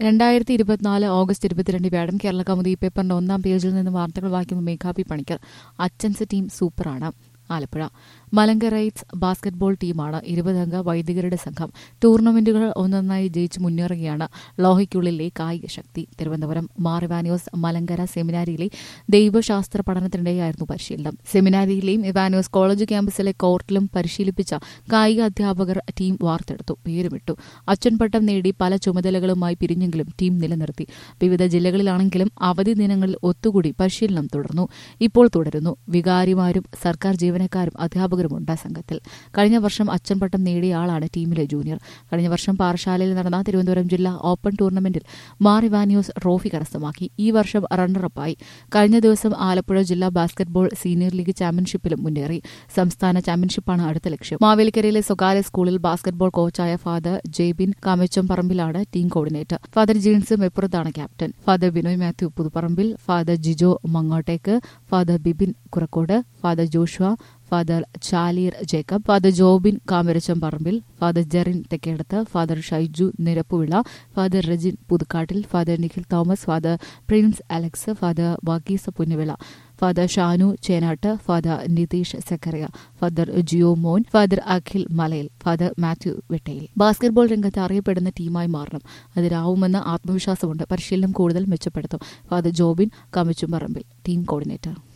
2024 August 22 വ്യാഴം കേരള കൗമുദി പേപ്പറിന്റെ 1-ാം പേജിൽ നിന്ന് വാർത്തകൾ വായിക്കുമ്പോൾ മേഘാബി പണിക്കർ. അച്ചൻസ് ടീം സൂപ്പറാണ്. ആലപ്പുഴ മലങ്കര റൈറ്റ്സ് ബാസ്കറ്റ്ബോൾ ടീമാണ് 20-അംഗ വൈദികരുടെ സംഘം. ടൂർണമെന്റുകൾ ഒന്നൊന്നായി ജയിച്ച് മുന്നേറുകയാണ് ലോഹയ്ക്കുള്ളിലെ കായിക ശക്തി. തിരുവനന്തപുരം മാർ ഇവാനിയോസ് മലങ്കര സെമിനാരിയിലെ ദൈവശാസ്ത്ര പഠനത്തിനിടെയായിരുന്നു പരിശീലനം. സെമിനാരിയിലെയും ഇവാനിയോസ് കോളേജ് ക്യാമ്പസിലെ കോർട്ടിലും പരിശീലിപ്പിച്ച കായിക അധ്യാപകർ ടീം വാർത്തെടുത്തു, പേരുമിട്ടു. അച്ഛൻപട്ടം നേടി പല ചുമതലകളുമായി പിരിഞ്ഞെങ്കിലും ടീം നിലനിർത്തി. വിവിധ ജില്ലകളിലാണെങ്കിലും അവധി ദിനങ്ങളിൽ ഒത്തുകൂടി പരിശീലനം തുടർന്നു. ഇപ്പോൾ തുടരുന്നു. വികാരിമാരും സർക്കാർ ജീവനക്കാരും അധ്യാപകരുമുണ്ട് സംഘത്തിൽ. കഴിഞ്ഞ വർഷം അച്ചൻപട്ടം നേടിയ ആളാണ് ടീമിലെ ജൂനിയർ. കഴിഞ്ഞ വർഷം പാറശാലയിൽ നടന്ന തിരുവനന്തപുരം ജില്ലാ ഓപ്പൺ ടൂർണമെന്റിൽ മാർ ഇവാനിയോസ് ട്രോഫി കരസ്ഥമാക്കി. ഈ വർഷം റണ്ണറപ്പായി. കഴിഞ്ഞ ദിവസം ആലപ്പുഴ ജില്ലാ ബാസ്കറ്റ്ബോൾ സീനിയർ ലീഗ് ചാമ്പ്യൻഷിപ്പിലും മുന്നേറി. സംസ്ഥാന ചാമ്പ്യൻഷിപ്പാണ് അടുത്ത ലക്ഷ്യം. മാവേലിക്കരയിലെ സ്വകാര്യ സ്കൂളിൽ ബാസ്കറ്റ്ബോൾ കോച്ചായ ഫാദർ ജെയ്ബിൻ കാമച്ചംപറമ്പിലാണ് ടീം കോർഡിനേറ്റർ. ഫാദർ ജീൻസ് മെപ്പുറത്താണ് captain. Father Binoy Mathew Puthuparambil, father Jijo മങ്ങോട്ടേക്ക്, father Bibin Kurakkod, father Joshua, father ചാലീർ Jacob, father Jobin Kamarachamparambil, father Jerin Thekkedath, father Shaiju Nirappuvila, father Rejin Puthukkattil, father Nikhil Thomas, father Prince Alex, father Varghese Punnavila, father Shanu Chenatt, father Nitheesh Zachariah, father Jio Mon, father Akhil മലയിൽ, ഫാദർ മാത്യു വെട്ടയിൽ. ബാസ്കറ്റ്ബോൾ രംഗത്ത് അറിയപ്പെടുന്ന ടീമായി മാറണം. അതിനാവുമെന്ന് ആത്മവിശ്വാസമുണ്ട്. പരിശീലനം കൂടുതൽ മെച്ചപ്പെടുത്തും. Father Jobin Kamachamparambil, team coordinator.